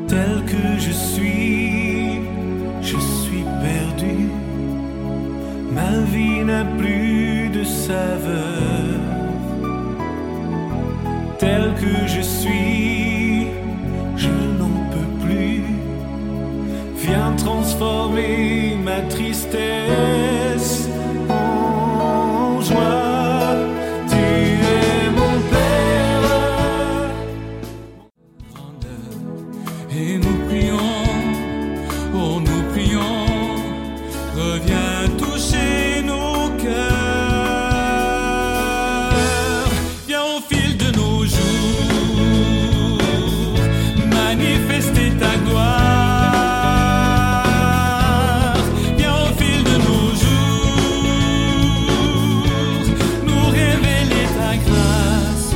tel que je suis perdu. Ma vie n'a plus de saveur. Tel que je suis, je n'en peux plus. Viens transformer ma tristesse en joie. Tu es mon Père. Et nous prions, oh nous prions, reviens toucher nos cœurs. Viens au fil de nos jours, manifester ta gloire. Viens au fil de nos jours, nous révéler ta grâce.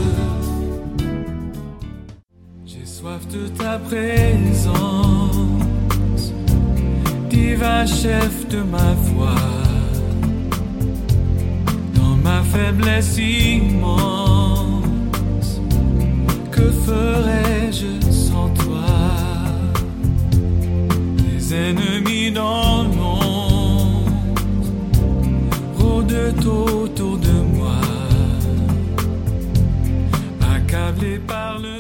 J'ai soif de ta présence, divin chef de ma foi. Dans ma faiblesse immense, que ferais-je sans toi? Les ennemis dans l'ombre rôdent autour de moi, accablés par le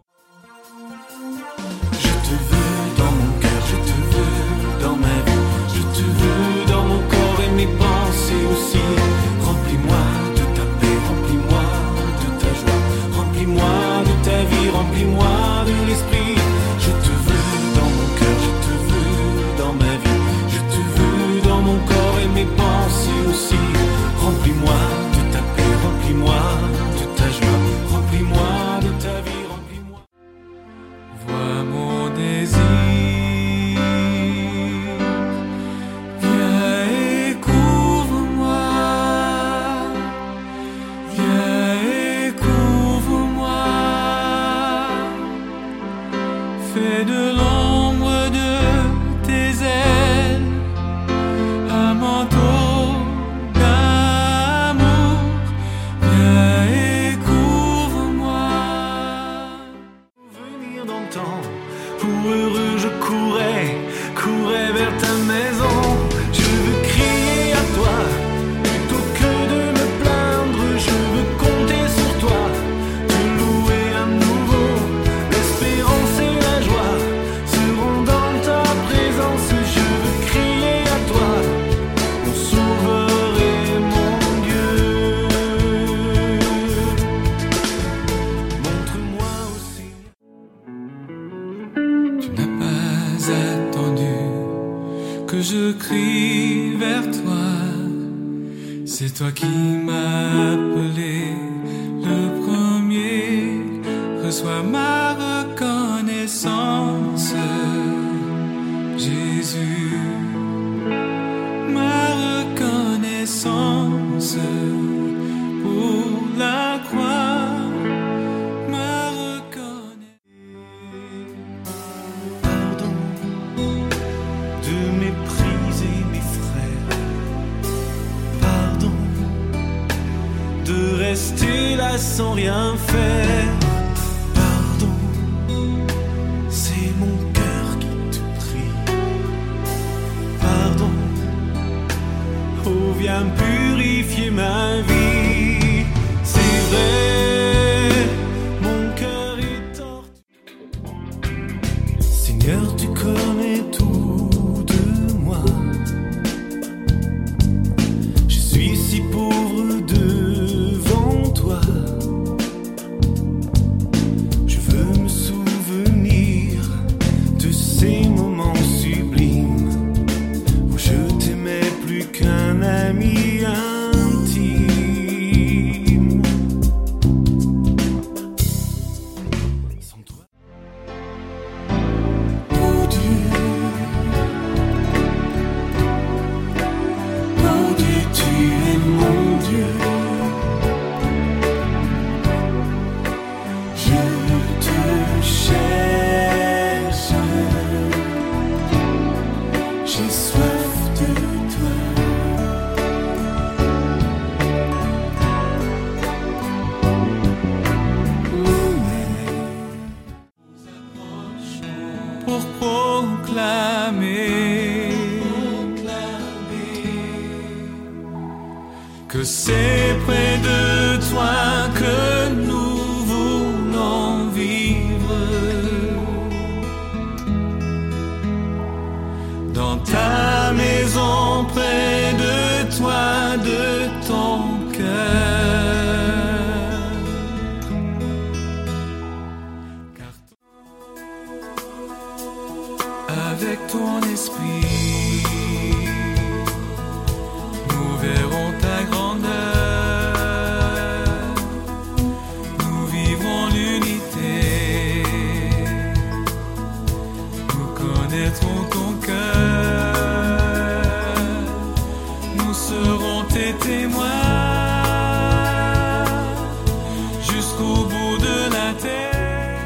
Je te veux dans mon cœur, je te veux dans ma vie. Je te veux dans mon corps et mes pensées aussi. Remplis-moi de ta paix, remplis-moi de ta joie. Remplis-moi de ta vie, remplis-moi de l'esprit. Je te veux dans mon cœur, je te veux dans ma vie. Je te veux dans mon corps et mes pensées aussi. Remplis-moi de ta paix, remplis-moi de ta joie. Remplis-moi de ta vie, remplis-moi. Vois mon désir, viens et couvre-moi, viens et couvre-moi, fais de l'ombre de tes ailes un manteau d'amour, viens et couvre-moi. Venir dans le temps, où heureux je courais vers ta maison. Je veux crier à toi, plutôt que de me plaindre. Je veux compter sur toi, te louer à nouveau. L'espérance et la joie seront dans ta présence. Je veux crier à toi, mon sauveur et mon Dieu. Montre-moi aussi. Tu n'as pas attendu que je crie vers toi. C'est toi qui m'as appelé le premier. Reçois ma reconnaissance, Jésus. Ma reconnaissance pour la croix. Ma reconnaissance. Pardon de mépriser mes frères. Pardon de rester là sans rien faire. Pardon, c'est mon cœur qui te prie. Pardon, oh viens purifier ma vie. C'est vrai, mon cœur est torturé. Seigneur, tu connais tout de moi. Je suis si pauvre devant toi. Je veux me souvenir de ces moments sublimes où je t'aimais plus qu'un ami intime. Sans toi, tout dur pour proclamer que c'est près de toi que nous voulons vivre. Dans ta maison, près de toi, de ton cœur. Car avec ton esprit, nous verrons ta grandeur. Nous vivrons l'unité. Nous connaîtrons ton cœur. Nous serons tes témoins jusqu'au bout de la terre.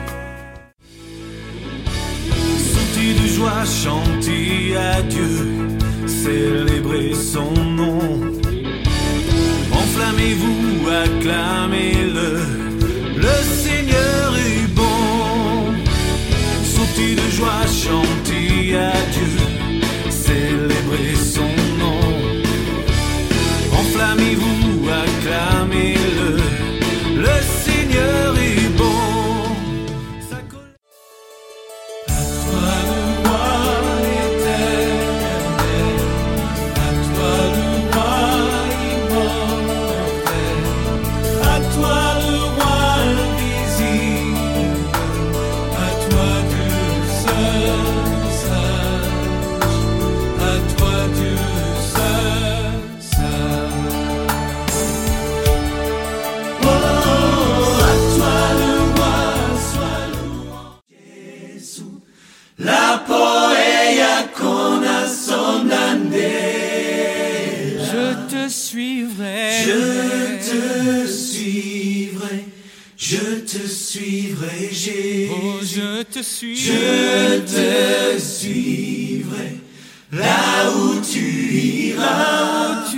Sortis de joie, chantez à Dieu, célébrez son nom. Enflammez-vous, acclamez-le, le Seigneur est bon. Sortis de joie, chantez à Dieu, célébrez son nom. Enflammez-vous, acclamez-le, le Seigneur est bon. Sa colère. À toi le roi éternel, à toi le roi immortel, à toi le roi invisible, à toi Dieu seul sage, à toi Dieu seul sage. Oh, à toi le roi soit loué. La poeia con assombrande. Je te suivrai. Je te suivrai, je te suivrai, Jésus. Oh, je te suis. Je te suivrai, là où tu iras.